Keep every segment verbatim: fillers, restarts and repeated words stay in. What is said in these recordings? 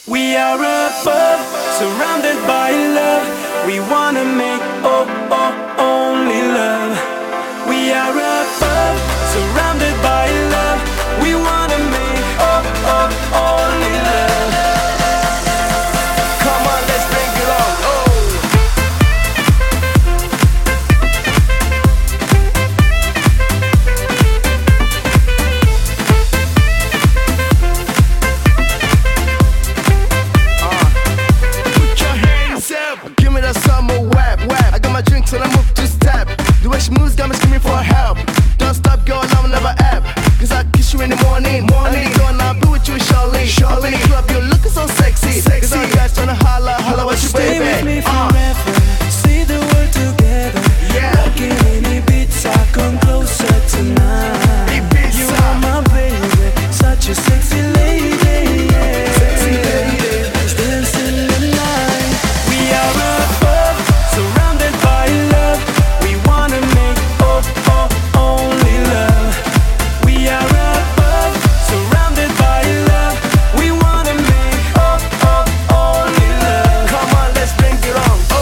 We are above, surrounded by love. We wanna make oh oh only love. We are above, surrounded by love. We wanna make oh oh only love. Come on, let's bring it on. Oh. Give me that summer wap, wap. I got my drinks and I move to step. The way she moves got me screaming for help. Don't stop, girl, I will never app. Cause I kiss you in the morning, morning. And gonna be with you, surely, surely. Up in the club, you're looking so sexy, sexy. Cause all guys tryna holla, holla what you, Stay baby. with me Uh. forever, see the world together. Yeah. Rockin' in Ibiza, come closer tonight. Ibiza. You are my baby, such a sexy lady, yeah. Sexy lady. Let's dance in the night. We are above, surrounded by love. We wanna make oh oh only love. We are above, surrounded by love. We wanna make oh oh only love. Come on, let's bring it on. Oh.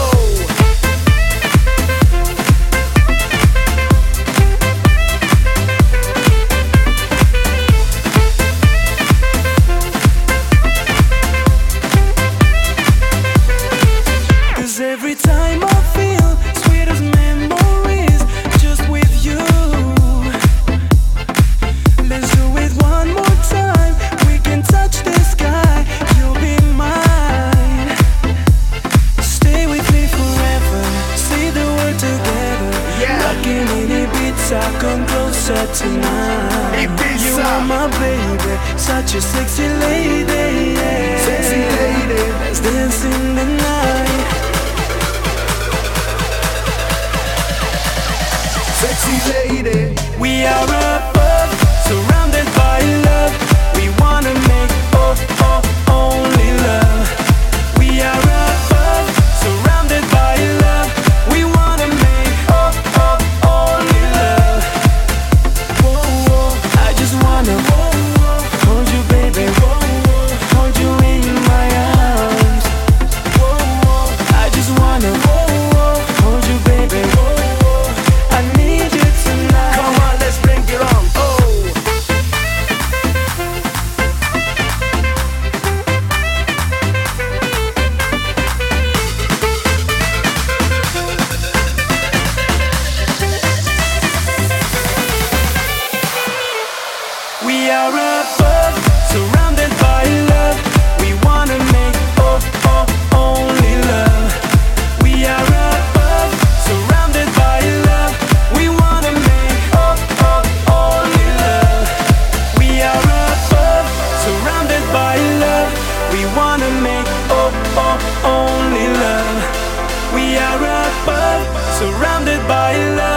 Cause every time I feel sweet as memories just with you. Let's do it one more time. We can touch the sky. You'll be mine. Stay with me forever. See the world together. Yeah. Rockin' in Ibiza, come closer tonight. Ibiza. You are my baby, such a sexy lady. Yeah. Sexy lady. Let's dance in the night. Sexy lady. We are above, surrounded by love. We wanna make oh oh only love. We are above, surrounded by love. We wanna make oh oh only love. Whoa, whoa, I just wanna whoa, whoa, hold you, baby. Whoa, whoa, hold you in my arms. Whoa, whoa, I just wanna whoa, whoa, hold you, baby. Whoa, whoa, I need you tonight. Come on, let's bring it on. Oh. We are above, surrounded by love. We wanna make oh oh only love. We are above, surrounded by love. We wanna make oh oh only love. We are above, surrounded by love. We wanna make oh oh only love. We are above, surrounded by love.